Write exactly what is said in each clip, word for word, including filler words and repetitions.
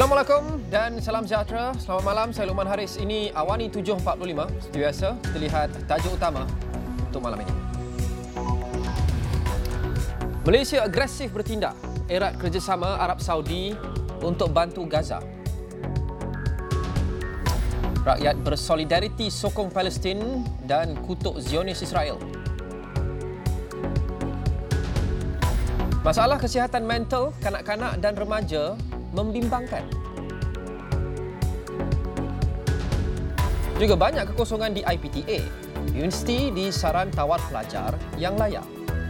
Assalamualaikum dan salam sejahtera. Selamat malam, saya Luqman Haris. Ini Awani tujuh empat puluh lima. Seperti biasa, kita lihat tajuk utama untuk malam ini. Malaysia agresif bertindak, erat kerjasama Arab Saudi untuk bantu Gaza. Rakyat bersolidariti sokong Palestin dan kutuk Zionis Israel. Masalah kesihatan mental kanak-kanak dan remaja membimbangkan. Juga banyak kekosongan di I P T A. Universiti disaran tawar pelajar yang layak.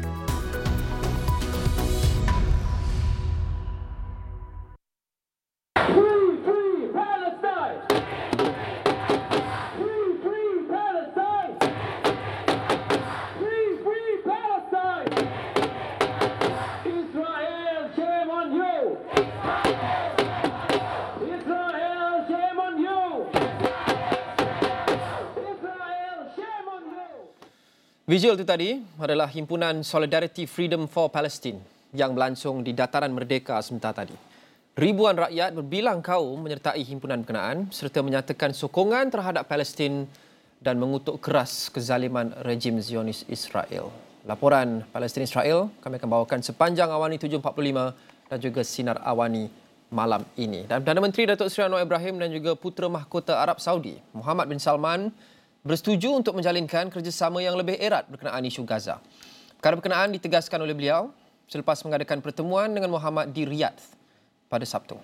Visual itu tadi adalah himpunan Solidarity Freedom for Palestine yang berlangsung di Dataran Merdeka sebentar tadi. Ribuan rakyat berbilang kaum menyertai himpunan berkenaan serta menyatakan sokongan terhadap Palestin dan mengutuk keras kezaliman rejim Zionis Israel. Laporan Palestin Israel kami akan bawakan sepanjang Awani tujuh empat puluh lima dan juga Sinar Awani malam ini. Dan Perdana Menteri Datuk Seri Anwar Ibrahim dan juga Putera Mahkota Arab Saudi Muhammad bin Salman bersetuju untuk menjalinkan kerjasama yang lebih erat berkenaan isu Gaza. Perkara berkenaan ditegaskan oleh beliau selepas mengadakan pertemuan dengan Muhammad di Riyadh pada Sabtu.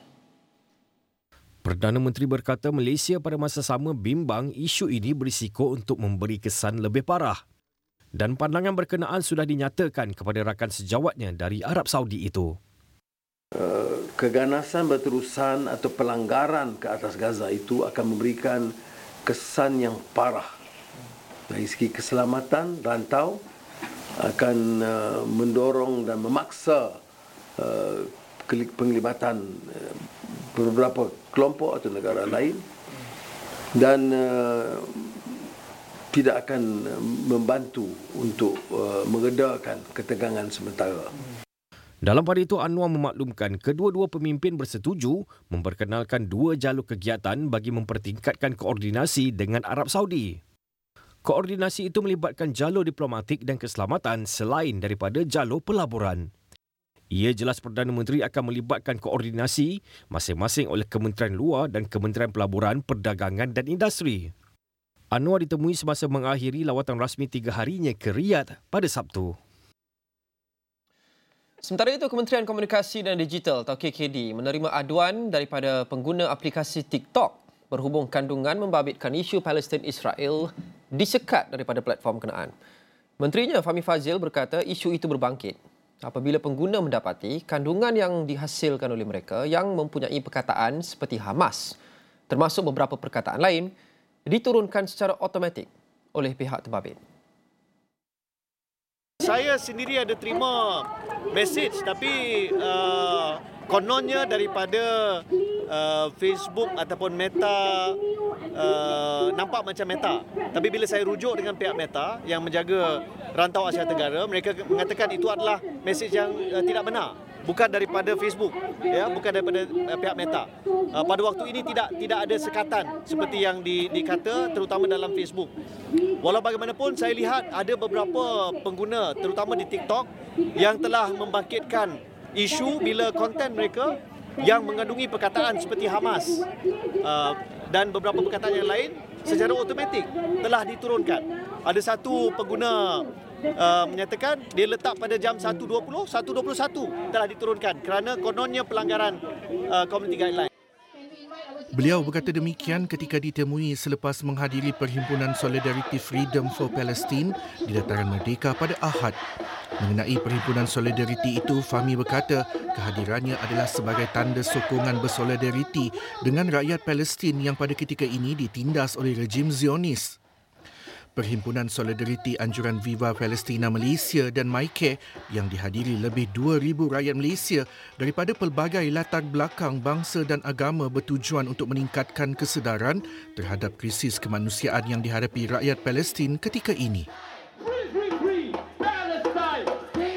Perdana Menteri berkata Malaysia pada masa sama bimbang isu ini berisiko untuk memberi kesan lebih parah. Dan pandangan berkenaan sudah dinyatakan kepada rakan sejawatnya dari Arab Saudi itu. Keganasan berterusan atau pelanggaran ke atas Gaza itu akan memberikan kesan yang parah dari segi keselamatan rantau, akan uh, mendorong dan memaksa uh, penglibatan uh, beberapa kelompok atau negara lain dan uh, tidak akan membantu untuk uh, mengedarkan ketegangan sementara. Dalam pada itu, Anwar memaklumkan kedua-dua pemimpin bersetuju memperkenalkan dua jalur kegiatan bagi mempertingkatkan koordinasi dengan Arab Saudi. Koordinasi itu melibatkan jalur diplomatik dan keselamatan selain daripada jalur pelaburan. Ia jelas Perdana Menteri akan melibatkan koordinasi masing-masing oleh Kementerian Luar dan Kementerian Pelaburan, Perdagangan dan Industri. Anwar ditemui semasa mengakhiri lawatan rasmi tiga harinya ke Riyadh pada Sabtu. Sementara itu, Kementerian Komunikasi dan Digital atau K K D menerima aduan daripada pengguna aplikasi TikTok berhubung kandungan membabitkan isu Palestin Israel disekat daripada platform kenaan. Menterinya Fahmi Fadzil berkata isu itu berbangkit apabila pengguna mendapati kandungan yang dihasilkan oleh mereka yang mempunyai perkataan seperti Hamas, termasuk beberapa perkataan lain, diturunkan secara automatik oleh pihak terbabit. Saya sendiri ada terima mesej tapi uh, kononnya daripada uh, Facebook ataupun Meta uh, nampak macam Meta. Tapi bila saya rujuk dengan pihak Meta yang menjaga rantau Asia Tenggara, mereka mengatakan itu adalah mesej yang uh, tidak benar. Bukan daripada Facebook, ya, bukan daripada uh, pihak Meta. Uh, pada waktu ini tidak tidak ada sekatan seperti yang di, dikata terutama dalam Facebook. Walau bagaimanapun saya lihat ada beberapa pengguna terutama di TikTok yang telah membangkitkan isu bila konten mereka yang mengandungi perkataan seperti Hamas uh, dan beberapa perkataan yang lain secara automatik telah diturunkan. Ada satu pengguna uh, menyatakan dia letak pada jam satu dua puluh, satu dua puluh satu telah diturunkan kerana kononnya pelanggaran uh, community guideline. Beliau berkata demikian ketika ditemui selepas menghadiri Perhimpunan Solidarity Freedom for Palestine di Dataran Merdeka pada Ahad. Mengenai Perhimpunan Solidarity itu, Fahmi berkata kehadirannya adalah sebagai tanda sokongan bersolidariti dengan rakyat Palestin yang pada ketika ini ditindas oleh rejim Zionis. Perhimpunan Solidariti Anjuran Viva Palestina Malaysia dan MyCare yang dihadiri lebih dua ribu rakyat Malaysia daripada pelbagai latar belakang bangsa dan agama bertujuan untuk meningkatkan kesedaran terhadap krisis kemanusiaan yang dihadapi rakyat Palestin ketika ini.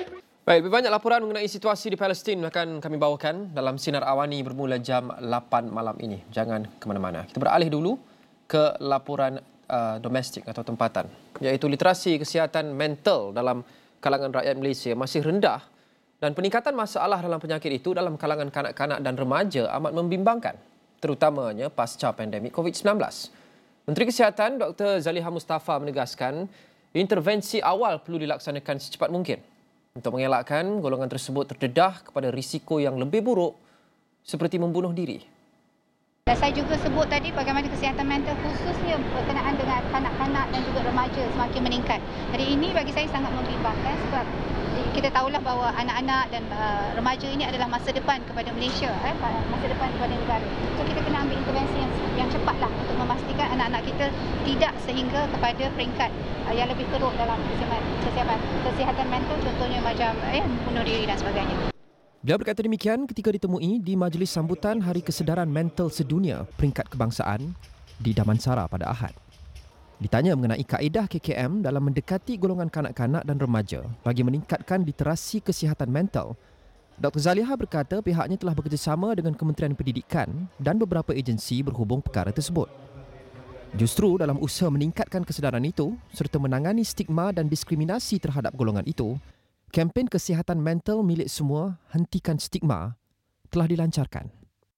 Baik, lebih banyak laporan mengenai situasi di Palestin akan kami bawakan dalam Sinar Awani bermula jam lapan malam ini. Jangan ke mana-mana. Kita beralih dulu ke laporan uh, domestik atau tempatan, iaitu literasi kesihatan mental dalam kalangan rakyat Malaysia masih rendah dan peningkatan masalah dalam penyakit itu dalam kalangan kanak-kanak dan remaja amat membimbangkan, terutamanya pasca pandemik covid sembilan belas. Menteri Kesihatan Doktor Zaliha Mustafa menegaskan intervensi awal perlu dilaksanakan secepat mungkin untuk mengelakkan golongan tersebut terdedah kepada risiko yang lebih buruk seperti membunuh diri. Dan saya juga sebut tadi bagaimana kesihatan mental khususnya berkenaan dengan kanak-kanak dan juga remaja semakin meningkat. Hari ini bagi saya sangat membimbangkan sebab kita tahulah bahawa anak-anak dan uh, remaja ini adalah masa depan kepada Malaysia, eh, masa depan kepada negara. So kita kena ambil intervensi yang, yang cepatlah untuk memastikan anak-anak kita tidak sehingga kepada peringkat uh, yang lebih teruk dalam kesihatan, kesihatan mental, contohnya macam eh, bunuh diri dan sebagainya. Beliau berkata demikian ketika ditemui di Majlis Sambutan Hari Kesedaran Mental Sedunia Peringkat Kebangsaan di Damansara pada Ahad. Ditanya mengenai kaedah K K M dalam mendekati golongan kanak-kanak dan remaja bagi meningkatkan literasi kesihatan mental, Doktor Zaliha berkata pihaknya telah bekerjasama dengan Kementerian Pendidikan dan beberapa agensi berhubung perkara tersebut. Justru dalam usaha meningkatkan kesedaran itu serta menangani stigma dan diskriminasi terhadap golongan itu, kempen kesihatan mental milik semua Hentikan Stigma telah dilancarkan.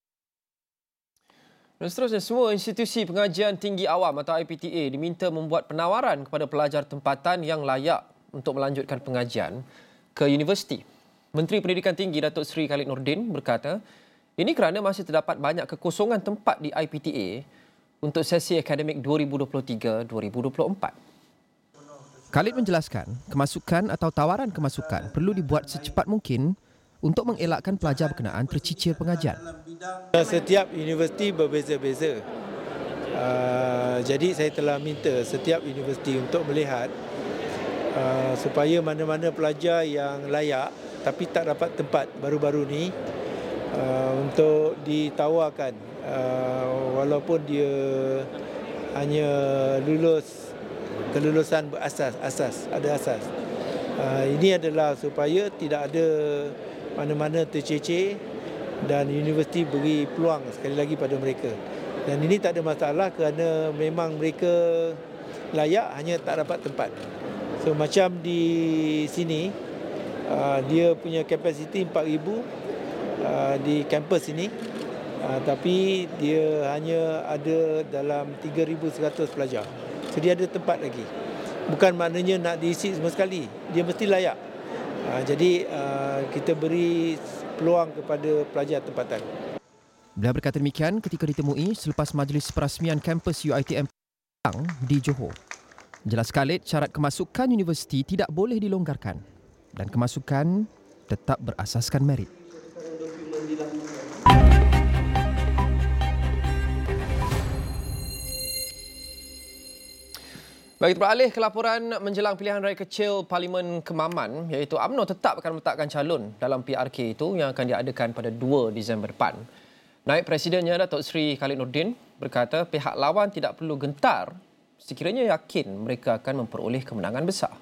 Dan seterusnya, semua institusi pengajian tinggi awam atau I P T A diminta membuat penawaran kepada pelajar tempatan yang layak untuk melanjutkan pengajian ke universiti. Menteri Pendidikan Tinggi Datuk Seri Khalid Nordin berkata, ini kerana masih terdapat banyak kekosongan tempat di I P T A untuk sesi akademik dua ribu dua puluh tiga dua ribu dua puluh empat. Khalid menjelaskan, kemasukan atau tawaran kemasukan perlu dibuat secepat mungkin untuk mengelakkan pelajar berkenaan tercicir pengajian. Setiap universiti berbeza-beza. Uh, jadi saya telah minta setiap universiti untuk melihat uh, supaya mana-mana pelajar yang layak tapi tak dapat tempat baru-baru ni uh, untuk ditawarkan uh, walaupun dia hanya lulus kelulusan berasas, asas, ada asas. Uh, ini adalah supaya tidak ada mana-mana tercecer dan universiti beri peluang sekali lagi pada mereka. Dan ini tak ada masalah kerana memang mereka layak, hanya tak dapat tempat. So macam di sini, uh, dia punya kapasiti empat ribu uh, di kampus ini, uh, tapi dia hanya ada dalam tiga ribu seratus pelajar. So dia ada tempat lagi. Bukan maknanya nak diisi semua sekali, dia mesti layak. Uh, jadi uh, kita beri peluang kepada pelajar tempatan. Beliau berkata demikian ketika ditemui selepas majlis perasmian kampus U I T M di Johor. Jelas Khalid, syarat kemasukan universiti tidak boleh dilonggarkan dan kemasukan tetap berasaskan merit. Baik, beralih ke laporan menjelang pilihan raya kecil Parlimen Kemaman, iaitu U M N O tetap akan meletakkan calon dalam P R K itu yang akan diadakan pada dua Disember depan. Naib Presidennya Datuk Seri Khalid Nordin berkata pihak lawan tidak perlu gentar sekiranya yakin mereka akan memperoleh kemenangan besar.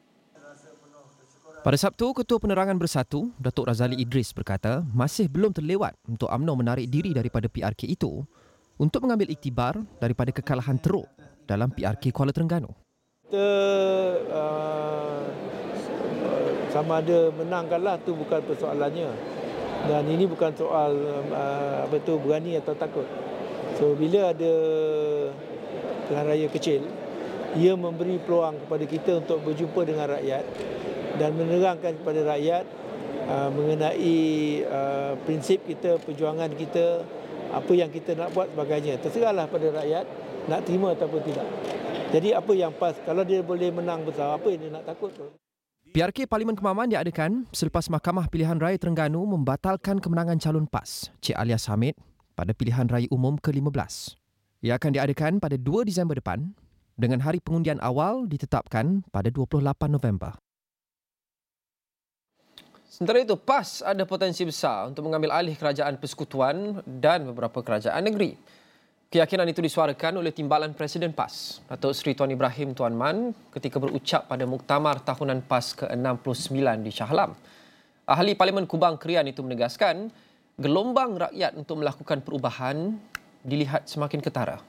Pada Sabtu, Ketua Penerangan Bersatu, Datuk Razali Idris berkata masih belum terlewat untuk U M N O menarik diri daripada P R K itu untuk mengambil iktibar daripada kekalahan teruk dalam P R K Kuala Terengganu. Kita uh, sama ada menang kalah tu bukan persoalannya. Dan ini bukan soal uh, apa tu berani atau takut. So bila ada pilihan raya kecil, ia memberi peluang kepada kita untuk berjumpa dengan rakyat dan menerangkan kepada rakyat uh, mengenai uh, prinsip kita, perjuangan kita, apa yang kita nak buat sebagainya. Terserahlah pada rakyat nak terima ataupun tidak. Jadi apa yang pas, kalau dia boleh menang besar, apa yang dia nak takut? P R K Parlimen Kemaman diadakan selepas Mahkamah Pilihan Raya Terengganu membatalkan kemenangan calon P A S, Cik Alias Hamid, pada pilihan raya umum ke lima belas. Ia akan diadakan pada dua Disember depan dengan hari pengundian awal ditetapkan pada dua puluh lapan November. Sementara itu, P A S ada potensi besar untuk mengambil alih kerajaan persekutuan dan beberapa kerajaan negeri. Keyakinan itu disuarakan oleh Timbalan Presiden PAS, Datuk Seri Tuan Ibrahim Tuan Man ketika berucap pada Muktamar Tahunan PAS ke enam puluh sembilan di Shah Alam. Ahli Parlimen Kubang Krian itu menegaskan gelombang rakyat untuk melakukan perubahan dilihat semakin ketara.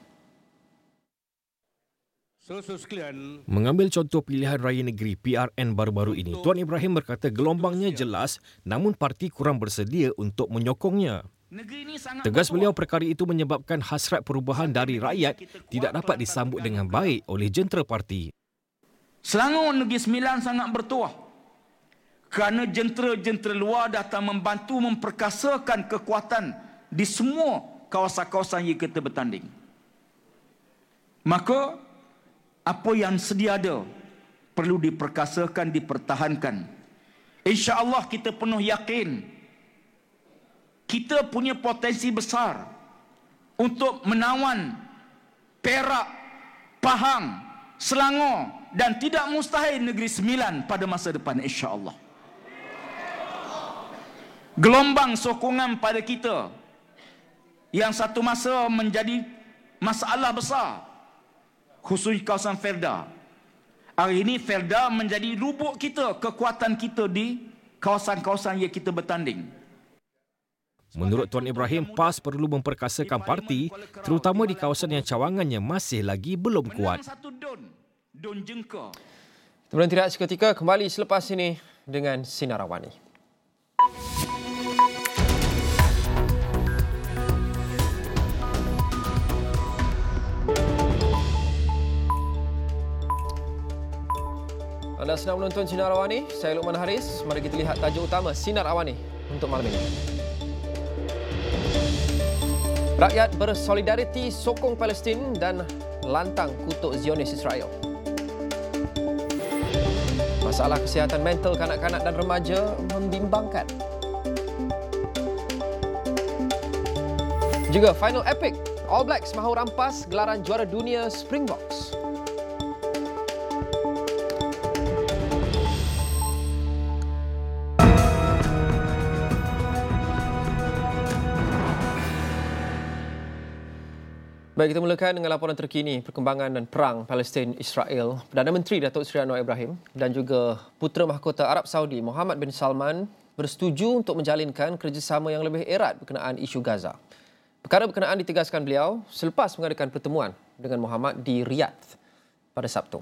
Mengambil contoh pilihan raya negeri P R N baru-baru ini, Tuan Ibrahim berkata gelombangnya jelas namun parti kurang bersedia untuk menyokongnya. Tegas beliau perkara itu menyebabkan hasrat perubahan dari rakyat tidak dapat disambut dengan baik oleh jentera parti. Selangor Negeri Sembilan sangat bertuah kerana jentera-jentera luar datang membantu memperkasakan kekuatan di semua kawasan-kawasan yang kita bertanding. Maka apa yang sedia ada perlu diperkasakan, dipertahankan. Insya-Allah kita penuh yakin kita punya potensi besar untuk menawan Perak, Pahang, Selangor dan tidak mustahil Negeri Sembilan pada masa depan, insya-Allah. Gelombang sokongan pada kita yang satu masa menjadi masalah besar, khusus kawasan Felda. Hari ini Felda menjadi lubuk kita, kekuatan kita di kawasan-kawasan yang kita bertanding. Menurut Tuan Ibrahim, PAS perlu memperkasakan parti terutama di kawasan yang cawangannya masih lagi belum kuat. Kita berhenti rehat seketika, kembali selepas ini dengan Sinar Awani. Anda sedang menonton Sinar Awani, saya Luqman Haris. Mari kita lihat tajuk utama Sinar Awani untuk malam ini. Rakyat bersolidariti sokong Palestin dan lantang kutuk Zionis Israel. Masalah kesihatan mental kanak-kanak dan remaja membimbangkan. Juga final epic, All Blacks mahu rampas gelaran juara dunia Springboks. Baik, kita mulakan dengan laporan terkini perkembangan dan perang Palestin-Israel. Perdana Menteri Datuk Seri Anwar Ibrahim dan juga Putera Mahkota Arab Saudi Mohammed bin Salman bersetuju untuk menjalinkan kerjasama yang lebih erat berkenaan isu Gaza. Perkara berkenaan ditegaskan beliau selepas mengadakan pertemuan dengan Muhammad di Riyadh pada Sabtu.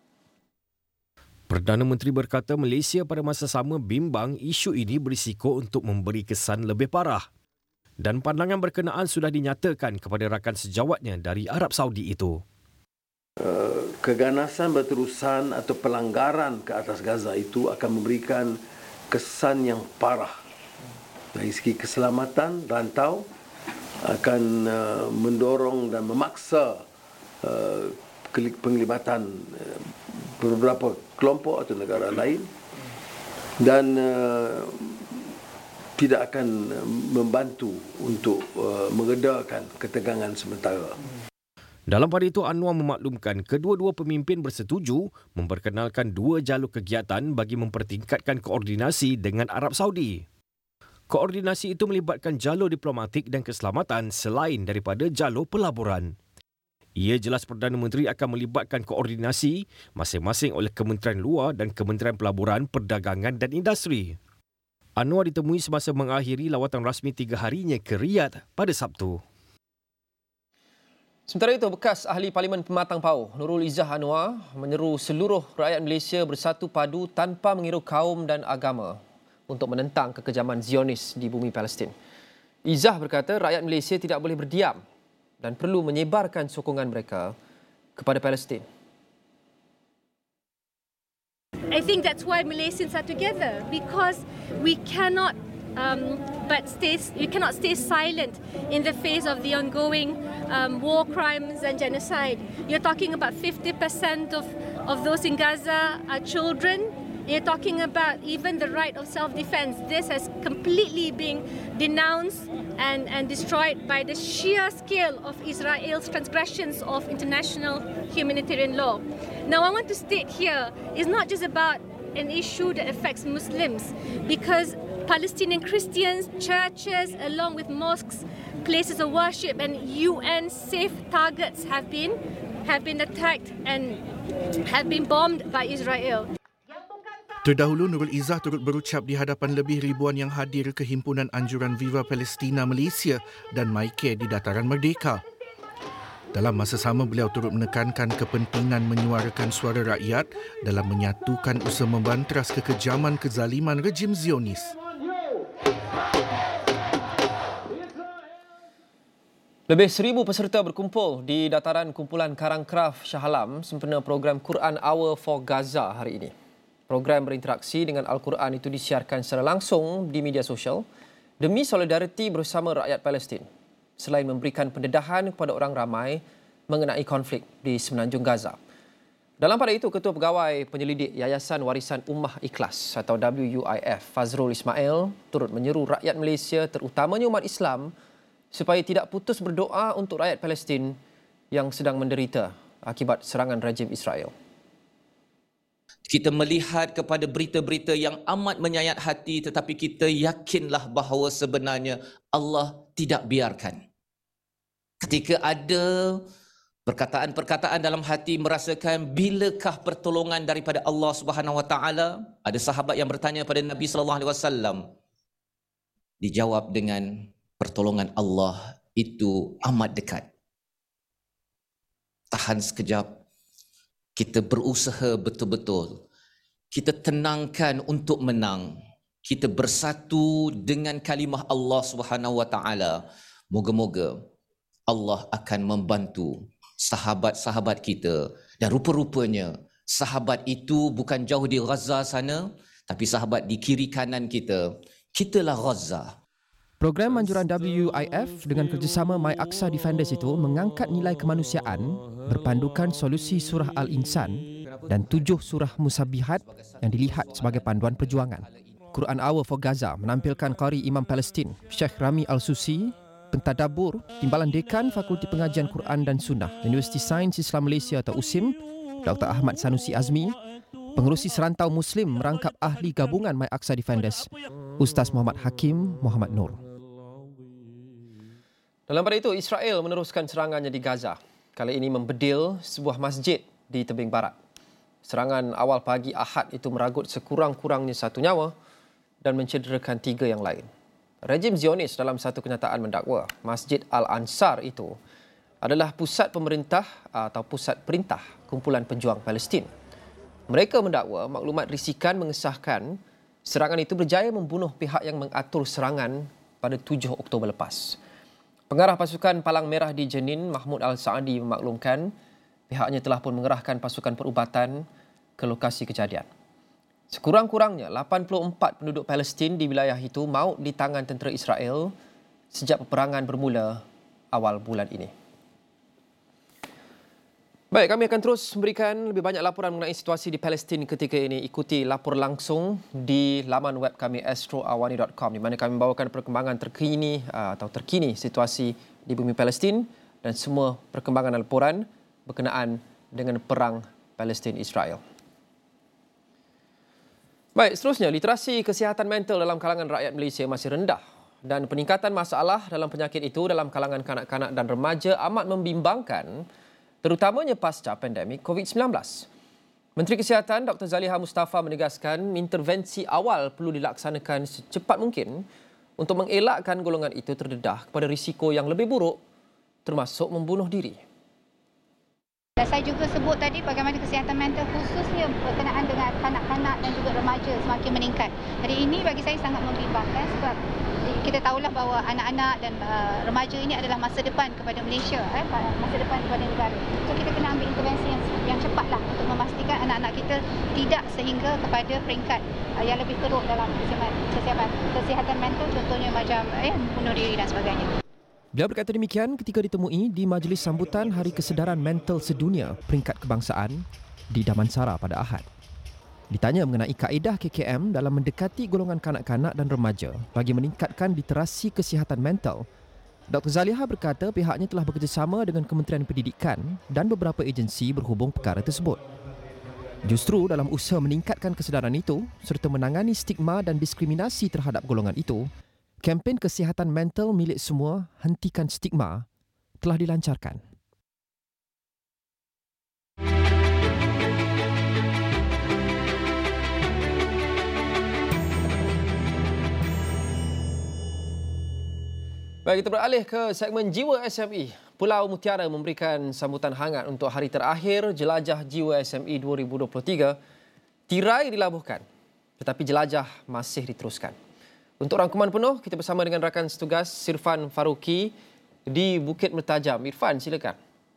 Perdana Menteri berkata Malaysia pada masa sama bimbang isu ini berisiko untuk memberi kesan lebih parah. Dan pandangan berkenaan sudah dinyatakan kepada rakan sejawatnya dari Arab Saudi itu. Keganasan berterusan atau pelanggaran ke atas Gaza itu akan memberikan kesan yang parah dari segi keselamatan rantau, akan mendorong dan memaksa penglibatan beberapa kelompok atau negara lain dan tidak akan membantu untuk uh, meredakan ketegangan sementara. Dalam pada itu, Anwar memaklumkan kedua-dua pemimpin bersetuju memperkenalkan dua jalur kegiatan bagi mempertingkatkan koordinasi dengan Arab Saudi. Koordinasi itu melibatkan jalur diplomatik dan keselamatan selain daripada jalur pelaburan. Ia jelas Perdana Menteri akan melibatkan koordinasi masing-masing oleh Kementerian Luar dan Kementerian Pelaburan, Perdagangan dan Industri. Anwar ditemui semasa mengakhiri lawatan rasmi tiga harinya ke Riyadh pada Sabtu. Sementara itu, bekas ahli Parlimen Pematang Pauh, Nurul Izzah Anwar, menyeru seluruh rakyat Malaysia bersatu padu tanpa mengira kaum dan agama untuk menentang kekejaman Zionis di bumi Palestin. Izzah berkata rakyat Malaysia tidak boleh berdiam dan perlu menyebarkan sokongan mereka kepada Palestin. I think that's why Malaysians are together, because we cannot um, but stay, you cannot stay silent in the face of the ongoing um, war crimes and genocide. You're talking about fifty percent of, of those in Gaza are children. You're talking about even the right of self-defense. This has completely been denounced and, and destroyed by the sheer scale of Israel's transgressions of international humanitarian law. Now, I want to state here, it's not just about an issue that affects Muslims because Palestinian Christians, churches, along with mosques, places of worship and U N safe targets have been have been attacked and have been bombed by Israel. Terdahulu, Nurul Izzah turut berucap di hadapan lebih ribuan yang hadir ke Himpunan Anjuran Viva Palestina Malaysia dan MyCare di Dataran Merdeka. Dalam masa sama, beliau turut menekankan kepentingan menyuarakan suara rakyat dalam menyatukan usaha membantras kekejaman kezaliman rejim Zionis. Lebih seribu peserta berkumpul di dataran kumpulan Karang Kraf Shah Alam sempena program Quran Hour for Gaza hari ini. Program berinteraksi dengan Al-Quran itu disiarkan secara langsung di media sosial demi solidariti bersama rakyat Palestin, selain memberikan pendedahan kepada orang ramai mengenai konflik di semenanjung Gaza. Dalam pada itu, Ketua Pegawai Penyelidik Yayasan Warisan Ummah Ikhlas atau W U I F, Fazrul Ismail, turut menyeru rakyat Malaysia, terutamanya umat Islam, supaya tidak putus berdoa untuk rakyat Palestin yang sedang menderita akibat serangan rejim Israel. Kita melihat kepada berita-berita yang amat menyayat hati, tetapi kita yakinlah bahawa sebenarnya Allah tidak biarkan. Ketika ada perkataan-perkataan dalam hati merasakan bilakah pertolongan daripada Allah Subhanahu Wa Taala, ada sahabat yang bertanya pada Nabi Sallallahu Alaihi Wasallam, dijawab dengan pertolongan Allah itu amat dekat. Tahan sekejap. Kita berusaha betul-betul. Kita tenangkan untuk menang. Kita bersatu dengan kalimah Allah Subhanahu Wa Taala. Moga-moga Allah akan membantu sahabat-sahabat kita. Dan rupa-rupanya sahabat itu bukan jauh di Gaza sana, tapi sahabat di kiri kanan kita. Kitalah Gaza. Program anjuran W U I F dengan kerjasama My Aqsa Defenders itu mengangkat nilai kemanusiaan berpandukan solusi surah Al-Insan dan tujuh surah Musabihat yang dilihat sebagai panduan perjuangan. Quran Hour for Gaza menampilkan Qari Imam Palestin Syekh Rami Al-Susi, pentadabbur Timbalan Dekan Fakulti Pengajian Quran dan Sunnah Universiti Sains Islam Malaysia atau U S I M, Doktor Ahmad Sanusi Azmi, pengerusi serantau Muslim merangkap ahli gabungan My Aqsa Defenders, Ustaz Muhammad Hakim Muhammad Nur. Dalam pada itu, Israel meneruskan serangannya di Gaza. Kali ini membedil sebuah masjid di tebing barat. Serangan awal pagi Ahad itu meragut sekurang-kurangnya satu nyawa dan mencederakan tiga yang lain. Rejim Zionis dalam satu kenyataan mendakwa Masjid Al-Ansar itu adalah pusat pemerintah atau pusat perintah kumpulan pejuang Palestin. Mereka mendakwa maklumat risikan mengesahkan serangan itu berjaya membunuh pihak yang mengatur serangan pada tujuh Oktober lepas. Pengarah pasukan Palang Merah di Jenin, Mahmud Al-Saadi memaklumkan pihaknya telah pun mengerahkan pasukan perubatan ke lokasi kejadian. Sekurang-kurangnya lapan puluh empat penduduk Palestin di wilayah itu maut di tangan tentera Israel sejak peperangan bermula awal bulan ini. Baik, kami akan terus memberikan lebih banyak laporan mengenai situasi di Palestin ketika ini. Ikuti lapor langsung di laman web kami astro awani dot com di mana kami membawakan perkembangan terkini atau terkini situasi di bumi Palestin dan semua perkembangan laporan berkenaan dengan perang Palestin-Israel. Baik, seterusnya, literasi kesihatan mental dalam kalangan rakyat Malaysia masih rendah dan peningkatan masalah dalam penyakit itu dalam kalangan kanak-kanak dan remaja amat membimbangkan, terutamanya pasca pandemik covid sembilan belas. Menteri Kesihatan Doktor Zaliha Mustafa menegaskan intervensi awal perlu dilaksanakan secepat mungkin untuk mengelakkan golongan itu terdedah kepada risiko yang lebih buruk termasuk membunuh diri. Dan saya juga sebut tadi bagaimana kesihatan mental khususnya berkenaan dengan kanak-kanak dan juga remaja semakin meningkat. Hari ini bagi saya sangat membimbangkan sebab kita tahulah bahawa anak-anak dan uh, remaja ini adalah masa depan kepada Malaysia, eh, masa depan kepada negara. So kita kena ambil intervensi yang, yang cepatlah untuk memastikan anak-anak kita tidak sehingga kepada peringkat uh, yang lebih teruk dalam kesihatan, kesihatan mental, contohnya macam eh, bunuh diri dan sebagainya. Beliau berkata demikian ketika ditemui di majlis sambutan Hari Kesedaran Mental Sedunia Peringkat Kebangsaan di Damansara pada Ahad. Ditanya mengenai kaedah K K M dalam mendekati golongan kanak-kanak dan remaja bagi meningkatkan literasi kesihatan mental, Doktor Zaliha berkata pihaknya telah bekerjasama dengan Kementerian Pendidikan dan beberapa agensi berhubung perkara tersebut. Justru dalam usaha meningkatkan kesedaran itu serta menangani stigma dan diskriminasi terhadap golongan itu, kempen kesihatan mental milik semua Hentikan Stigma telah dilancarkan. Baik, kita beralih ke segmen Jiwa S M E. Pulau Mutiara memberikan sambutan hangat untuk hari terakhir Jelajah Jiwa S M E dua ribu dua puluh tiga. Tirai dilabuhkan, tetapi jelajah masih diteruskan. Untuk rangkuman penuh, kita bersama dengan rakan setugas Sirfan Faruqi di Bukit Mertajam. Irfan, silakan.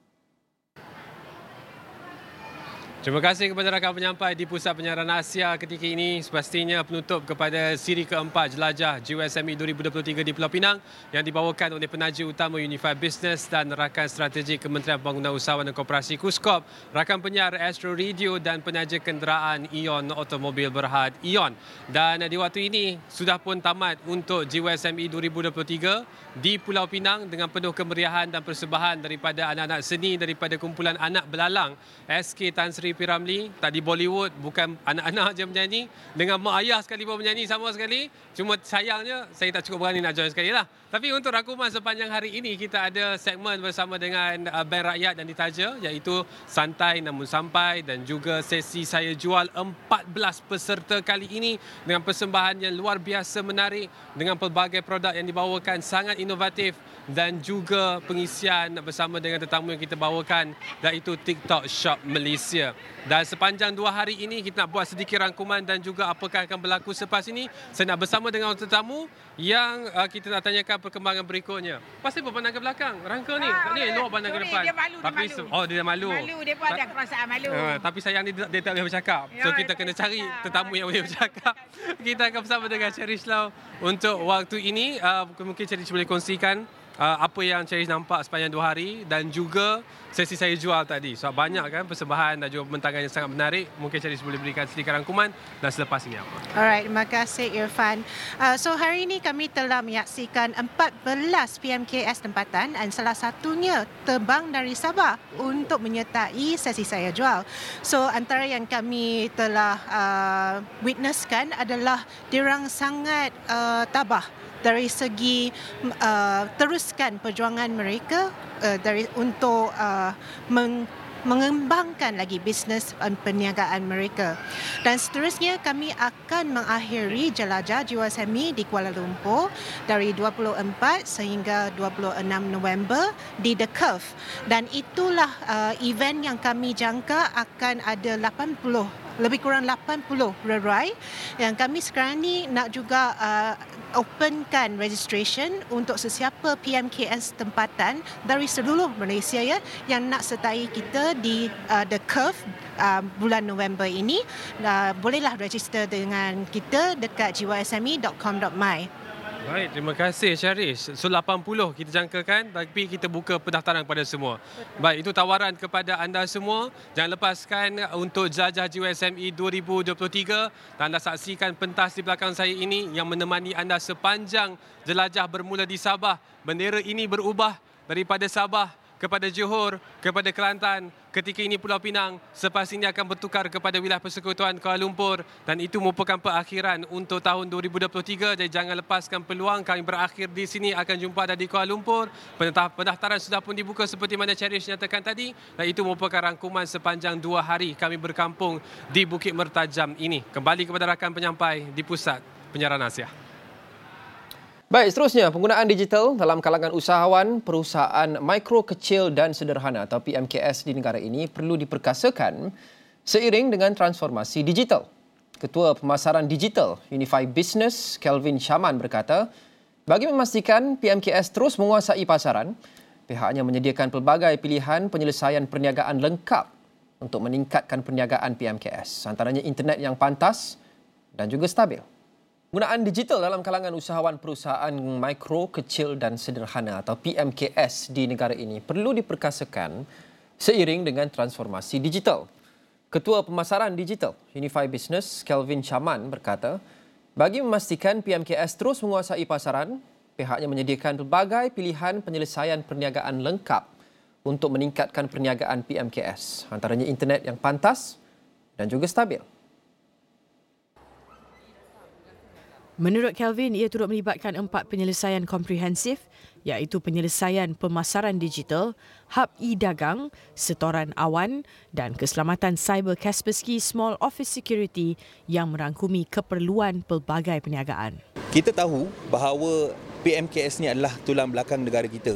Terima kasih kepada rakan penyampai di Pusat Penyiaran Asia ketika ini. Sepastinya penutup kepada siri keempat Jelajah Jiwa S M E dua ribu dua puluh tiga di Pulau Pinang yang dibawakan oleh penaja utama Unified Business dan rakan strategik Kementerian Pembangunan Usahawan dan Koperasi KUSKOP, rakan penyiar Astro Radio dan penaja kenderaan Ion Automobil Berhad Ion. Dan di waktu ini sudah pun tamat untuk Jiwa S M E dua ribu dua puluh tiga di Pulau Pinang dengan penuh kemeriahan dan persembahan daripada anak-anak seni daripada kumpulan anak belalang S K Tan Sri P. Ramlee. Tadi Bollywood, bukan anak-anak je menyanyi, dengan mak ayah sekali pun menyanyi sama sekali. Cuma sayangnya saya tak cukup berani nak join sekali lah. Tapi untuk rangkuman sepanjang hari ini, kita ada segmen bersama dengan Band Rakyat dan Ditaja, iaitu Santai Namun Sampai, dan juga sesi Saya Jual. Empat belas peserta kali ini dengan persembahan yang luar biasa menarik, dengan pelbagai produk yang dibawakan sangat inovatif, dan juga pengisian bersama dengan tetamu yang kita bawakan, iaitu TikTok Shop Malaysia. Dan sepanjang dua hari ini kita nak buat sedikit rangkuman dan juga apakah akan berlaku selepas ini. Saya nak bersama dengan tetamu yang uh, kita nak tanyakan perkembangan berikutnya. Pasti berpandang ke belakang. Rangka ni. Ah, ni elok pandang ke depan. Dia malu, tapi, dia malu. Oh, dia dah malu. Malu, dia pun ada perasaan malu. Uh, tapi sayang dia, dia tak boleh bercakap. So Ya, kita kena cari tetamu yang boleh bercakap. Kita akan bersama dengan Cherish Lau untuk waktu ini. Uh, mungkin Cherish boleh kongsikan Uh, apa yang Cherish nampak sepanjang dua hari dan juga sesi Saya Jual tadi. Sebab so, banyak kan persembahan dan juga pembentangan yang sangat menarik. Mungkin Cherish boleh berikan sedikit rangkuman dan selepas ini apa. Alright, terima kasih Irfan. Uh, so hari ini kami telah menyaksikan empat belas P M K S tempatan dan salah satunya terbang dari Sabah untuk menyertai sesi Saya Jual. So antara yang kami telah uh, witnesskan adalah diorang sangat uh, tabah dari segi uh, teruskan perjuangan mereka uh, dari untuk uh, meng, mengembangkan lagi bisnes dan perniagaan mereka. Dan seterusnya kami akan mengakhiri Jelajah Jiwa S M E di Kuala Lumpur dari dua puluh empat sehingga dua puluh enam November di The Curve. Dan itulah uh, event yang kami jangka akan ada lapan puluh, lebih kurang lapan puluh rerai yang kami sekarang ni nak juga uh, openkan registration untuk sesiapa P M K S tempatan dari seluruh Malaysia ya yang nak sertai kita di uh, The Curve uh, bulan November ini. Uh, bolehlah register dengan kita dekat jiwa s m e dot com dot my. Baik, terima kasih Cherish. So lapan puluh kita jangkakan, tapi kita buka pendaftaran kepada semua. Baik, itu tawaran kepada anda semua. Jangan lepaskan untuk Jelajah Jiwa S M E dua ribu dua puluh tiga. Dan anda saksikan pentas di belakang saya ini yang menemani anda sepanjang jelajah bermula di Sabah. Bendera ini berubah daripada Sabah kepada Johor, kepada Kelantan. Ketika ini Pulau Pinang, selepas ini akan bertukar kepada wilayah persekutuan Kuala Lumpur, dan itu merupakan perakhiran untuk tahun dua ribu dua puluh tiga. Jadi jangan lepaskan peluang. Kami berakhir di sini, akan jumpa anda di Kuala Lumpur. Pendaftaran sudah pun dibuka seperti mana Cherish nyatakan tadi, dan itu merupakan rangkuman sepanjang dua hari kami berkampung di Bukit Mertajam ini. Kembali kepada rakan penyampai di Pusat Penyiaran Asia. Baik, seterusnya penggunaan digital dalam kalangan usahawan perusahaan mikro, kecil dan sederhana atau P M K S di negara ini perlu diperkasakan seiring dengan transformasi digital. Ketua Pemasaran Digital Unified Business Kelvin Shaman berkata, bagi memastikan P M K S terus menguasai pasaran, pihaknya menyediakan pelbagai pilihan penyelesaian perniagaan lengkap untuk meningkatkan perniagaan P M K S, antaranya internet yang pantas dan juga stabil. Penggunaan digital dalam kalangan usahawan perusahaan mikro, kecil dan sederhana atau P M K S di negara ini perlu diperkasakan seiring dengan transformasi digital. Ketua Pemasaran Digital Unified Business Kelvin Shaman berkata, bagi memastikan P M K S terus menguasai pasaran, pihaknya menyediakan pelbagai pilihan penyelesaian perniagaan lengkap untuk meningkatkan perniagaan P M K S, antaranya internet yang pantas dan juga stabil. Menurut Kelvin, ia turut melibatkan empat penyelesaian komprehensif iaitu penyelesaian pemasaran digital, hub e-dagang, setoran awan dan keselamatan cyber Kaspersky Small Office Security yang merangkumi keperluan pelbagai perniagaan. Kita tahu bahawa P M K S ni adalah tulang belakang negara kita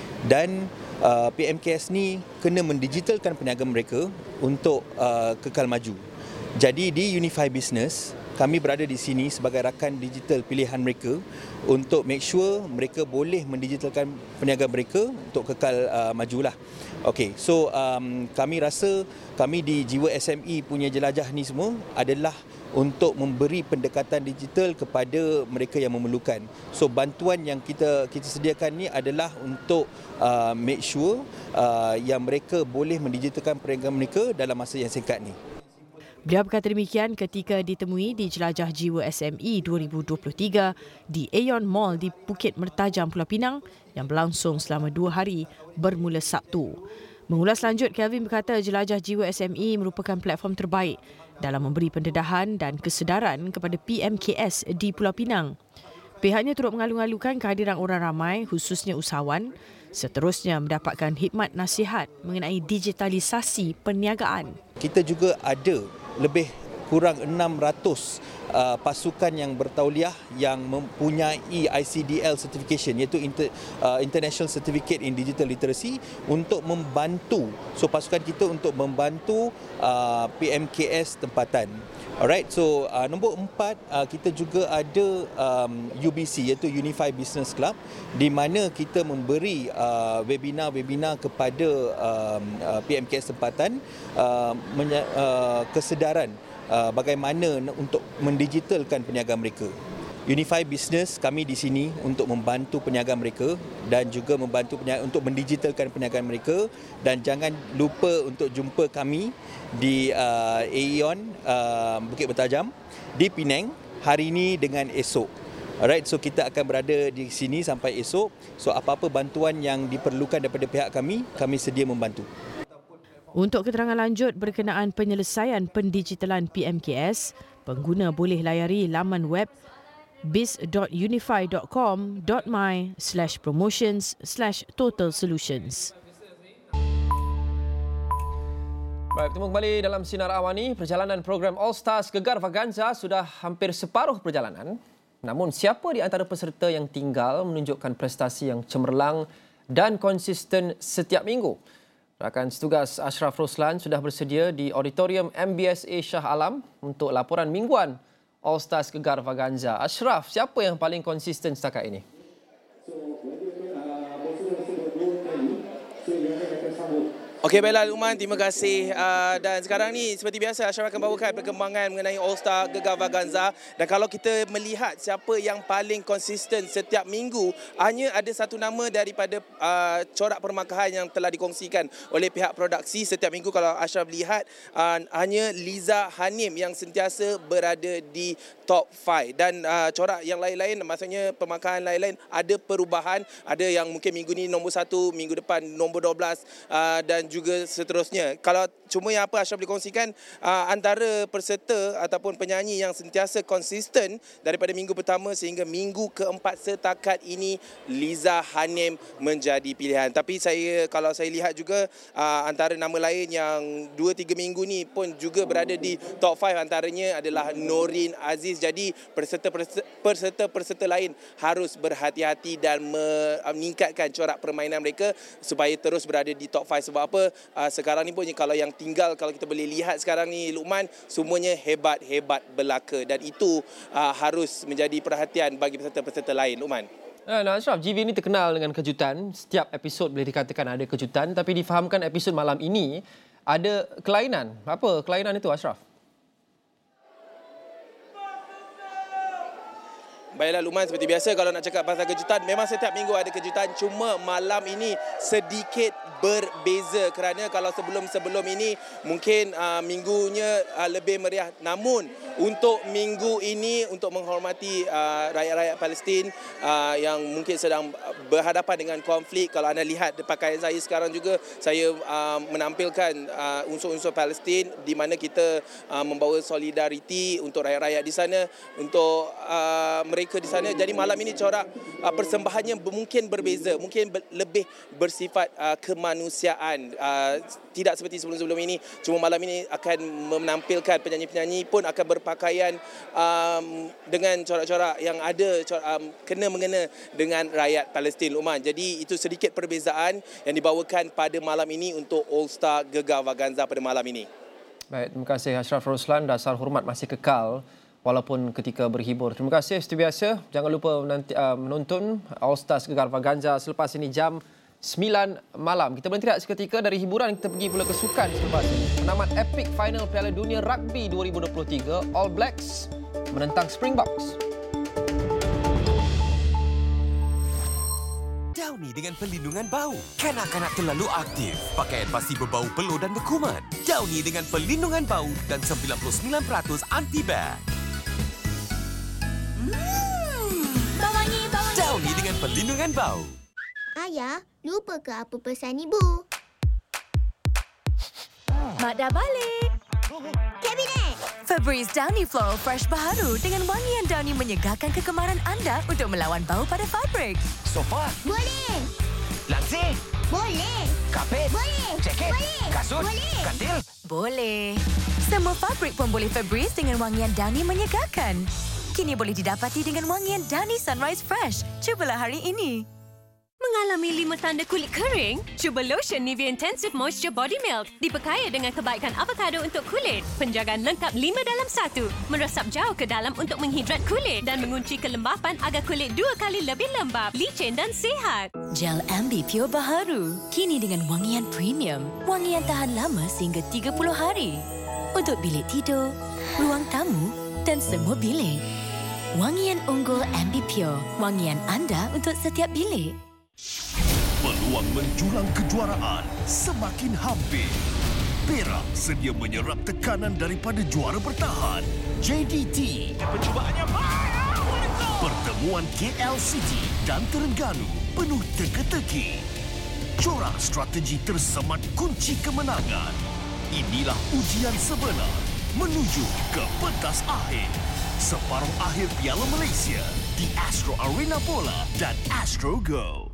dan uh, P M K S ni kena mendigitalkan perniagaan mereka untuk uh, kekal maju. Jadi di Unify Business, kami berada di sini sebagai rakan digital pilihan mereka untuk make sure mereka boleh mendigitalkan perniagaan mereka untuk kekal uh, majulah. Okey, so um, kami rasa kami di Jiwa S M E punya jelajah ni semua adalah untuk memberi pendekatan digital kepada mereka yang memerlukan. So bantuan yang kita kita sediakan ni adalah untuk uh, make sure uh, yang mereka boleh mendigitalkan perniagaan mereka dalam masa yang singkat ni. Beliau berkata demikian ketika ditemui di Jelajah Jiwa S M E dua ribu dua puluh tiga di Aeon Mall di Bukit Mertajam, Pulau Pinang yang berlangsung selama dua hari bermula Sabtu. Mengulas lanjut, Kelvin berkata Jelajah Jiwa S M E merupakan platform terbaik dalam memberi pendedahan dan kesedaran kepada P M K S di Pulau Pinang. Pihaknya turut mengalu-alukan kehadiran orang ramai khususnya usahawan seterusnya mendapatkan khidmat nasihat mengenai digitalisasi perniagaan. Kita juga ada lebih kurang enam ratus uh, pasukan yang bertauliah yang mempunyai I C D L certification iaitu Inter, uh, International Certificate in Digital Literacy untuk membantu so pasukan kita untuk membantu uh, P M K S tempatan. Alright, so uh, nombor empat, uh, kita juga ada um, U B C iaitu Unify Business Club di mana kita memberi uh, webinar-webinar kepada um, uh, P M K S tempatan uh, menya- uh, kesedaran uh, bagaimana untuk mendigitalkan perniagaan mereka. Unify Business, kami di sini untuk membantu perniagaan mereka dan juga membantu perniagaan, untuk mendigitalkan perniagaan mereka, dan jangan lupa untuk jumpa kami di uh, Aeon uh, Bukit Mertajam di Penang hari ini dengan esok. Alright, so kita akan berada di sini sampai esok. So apa-apa bantuan yang diperlukan daripada pihak kami, kami sedia membantu. Untuk keterangan lanjut berkenaan penyelesaian pendigitalan P M K S, pengguna boleh layari laman web biz dot unify dot com dot my slash promotions slash total solutions. Baik, bertemu kembali dalam Sinar Awani. Perjalanan program All Stars Gegar Vaganza sudah hampir separuh perjalanan. Namun siapa di antara peserta yang tinggal menunjukkan prestasi yang cemerlang dan konsisten setiap minggu? Rakan setugas Ashraf Roslan sudah bersedia di Auditorium M B S A Shah Alam untuk laporan mingguan All Stars Gegar Vaganza. Ashraf, siapa yang paling konsisten setakat ini? Okey, baiklah Luqman, terima kasih. Uh, dan sekarang ni seperti biasa Ashraf akan bawakan perkembangan mengenai All Star Gegar Vaganza. Dan kalau kita melihat siapa yang paling konsisten setiap minggu, hanya ada satu nama daripada uh, corak permakahan yang telah dikongsikan oleh pihak produksi setiap minggu. Kalau Ashraf lihat, uh, hanya Liza Hanim yang sentiasa berada di top lima. Dan uh, corak yang lain-lain, maksudnya permakahan lain-lain ada perubahan. Ada yang mungkin minggu ni nombor satu, minggu depan nombor dua belas uh, dan juga seterusnya. Kalau cuma yang apa Ashraf boleh kongsikan, uh, antara peserta ataupun penyanyi yang sentiasa konsisten daripada minggu pertama sehingga minggu keempat setakat ini, Liza Hanim menjadi pilihan. Tapi saya kalau saya lihat juga uh, antara nama lain yang dua tiga minggu ni pun juga berada di top lima, antaranya adalah Norin Aziz. Jadi peserta-peserta lain harus berhati-hati dan meningkatkan corak permainan mereka supaya terus berada di top lima. Sebab apa? Uh, sekarang ni pun kalau yang tinggal, kalau kita boleh lihat sekarang ni Luqman, semuanya hebat-hebat belaka, dan itu uh, harus menjadi perhatian bagi peserta-peserta lain, Luqman. Nah, Ashraf, G V ini terkenal dengan kejutan. Setiap episod boleh dikatakan ada kejutan, tapi difahamkan episod malam ini ada kelainan. Apa kelainan itu, Ashraf? Baiklah Luqman, seperti biasa kalau nak cakap pasal kejutan, memang setiap minggu ada kejutan, cuma malam ini sedikit berbeza kerana kalau sebelum-sebelum ini mungkin uh, minggunya uh, lebih meriah, namun untuk minggu ini untuk menghormati uh, rakyat-rakyat Palestin uh, yang mungkin sedang berhadapan dengan konflik. Kalau anda lihat pakaian saya sekarang juga, saya uh, menampilkan uh, unsur-unsur Palestin di mana kita uh, membawa solidariti untuk rakyat-rakyat di sana, untuk uh, mereka di sana. Jadi malam ini corak uh, persembahannya mungkin berbeza, mungkin ber- lebih bersifat uh, kemanusiaan. Uh, tidak seperti sebelum-sebelum ini. Cuma malam ini akan menampilkan penyanyi-penyanyi pun akan berpakaian um, dengan corak-corak yang ada corak, um, kena-mengena dengan rakyat Palestin, Luqman. Jadi itu sedikit perbezaan yang dibawakan pada malam ini untuk All Star Gegar Vaganza pada malam ini. Baik, terima kasih Ashraf Roslan. Dasar hormat masih kekal walaupun ketika berhibur. Terima kasih seperti biasa. Jangan lupa menanti, uh, menonton All Stars Gegar Vaganza selepas ini jam sembilan malam. Kita berhenti seketika dari hiburan, kita pergi pula ke sukan selepas ini. Penamat epik final Piala Dunia Rugby dua ribu dua puluh tiga, All Blacks menentang Springboks. Downy dengan perlindungan bau. Kanak-kanak terlalu aktif. Pakaian pasti berbau peluh dan berkuman. Downy dengan perlindungan bau dan sembilan puluh sembilan peratus anti-bag. Hmm, bawangi, bawangi. Downy dengan perlindungan bau. Ayah, lupa ke apa pesan ibu? Mak dah balik. Kabinet! Febreze Downy Floral Fresh baharu dengan wangian Downy menyegarkan kegemaran anda untuk melawan bau pada fabrik. Sofa? Boleh! Langsir? Boleh! Kapet? Boleh! Jaket? Boleh! Kasut? Boleh! Katil? Boleh. Semua fabrik pun boleh Febreze dengan wangian Downy menyegarkan. Kini boleh didapati dengan wangian Downy Sunrise Fresh. Cubalah hari ini. Mengalami lima tanda kulit kering? Cuba lotion Nivea Intensive Moisture Body Milk. Diperkaya dengan kebaikan avocado untuk kulit. Penjagaan lengkap lima dalam satu. Meresap jauh ke dalam untuk menghidrat kulit dan mengunci kelembapan agar kulit dua kali lebih lembap, licin dan sihat. Gel Ambi Pure baharu. Kini dengan wangian premium. Wangian tahan lama sehingga tiga puluh hari. Untuk bilik tidur, ruang tamu dan semua bilik. Wangian unggul Ambi Pure. Wangian anda untuk setiap bilik. Peluang menjulang kejuaraan semakin hampir. Perak sedia menyerap tekanan daripada juara bertahan, J D T. Percubaannya Pertemuan K L City dan Terengganu penuh teka-teki. Corak strategi tersemat kunci kemenangan. Inilah ujian sebenar menuju ke pentas akhir. Separuh akhir Piala Malaysia di Astro Arena Bola dan Astro Go.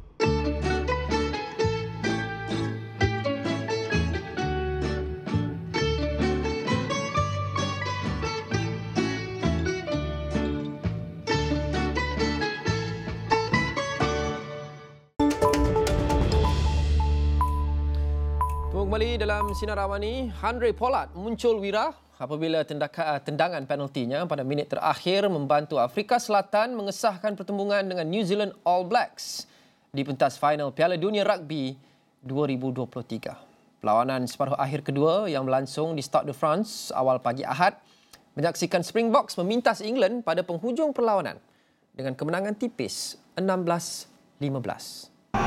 Kembali dalam Sinar Awani, Handré Pollard muncul wira apabila tendangan penaltinya pada minit terakhir membantu Afrika Selatan mengesahkan pertembungan dengan New Zealand All Blacks di pentas final Piala Dunia Rugby dua ribu dua puluh tiga. Perlawanan separuh akhir kedua yang berlangsung di Stade de France awal pagi Ahad menyaksikan Springboks memintas England pada penghujung perlawanan dengan kemenangan tipis enam belas lima belas.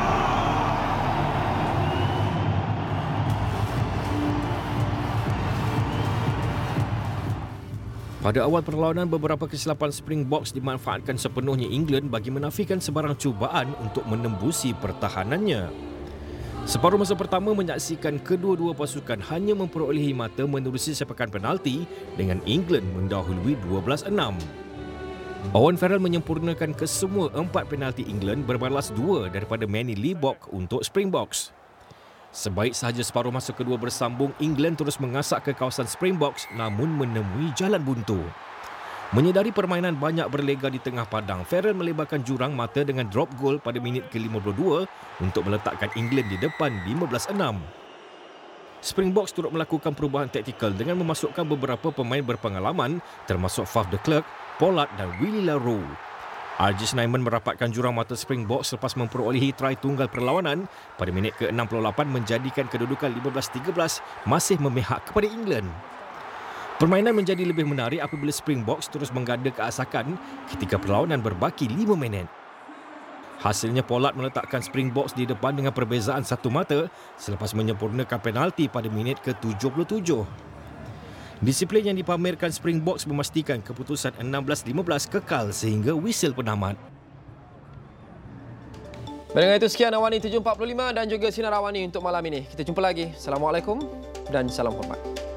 Pada awal perlawanan, beberapa kesilapan Springboks dimanfaatkan sepenuhnya England bagi menafikan sebarang cubaan untuk menembusi pertahanannya. Separuh masa pertama menyaksikan kedua-dua pasukan hanya memperolehi mata menerusi sepakan penalti dengan England mendahului dua belas enam. Owen Farrell menyempurnakan kesemua empat penalti England berbalas dua daripada Manny Libbok untuk Springboks. Sebaik sahaja separuh masa kedua bersambung, England terus mengasak ke kawasan Springboks namun menemui jalan buntu. Menyedari permainan banyak berlega di tengah padang, Farrell melebarkan jurang mata dengan drop goal pada minit ke lima puluh dua untuk meletakkan England di depan lima belas enam. Springboks turut melakukan perubahan taktikal dengan memasukkan beberapa pemain berpengalaman termasuk Faf de Klerk, Pollard dan Willie LaRoe. R J Snyman merapatkan jurang mata Springboks selepas memperolehi try tunggal perlawanan pada minit ke enam puluh lapan menjadikan kedudukan lima belas tiga belas masih memihak kepada England. Permainan menjadi lebih menarik apabila Springboks terus mengganda keasakan ketika perlawanan berbaki lima minit. Hasilnya Pollard meletakkan Springboks di depan dengan perbezaan satu mata selepas menyempurnakan penalti pada minit ke tujuh puluh tujuh. Disiplin yang dipamerkan Springboks memastikan keputusan enam belas lima belas kekal sehingga whistle penamat. Dengan itu sekian Awani tujuh empat puluh lima dan juga Sinar Awani untuk malam ini. Kita jumpa lagi. Assalamualaikum dan salam hormat.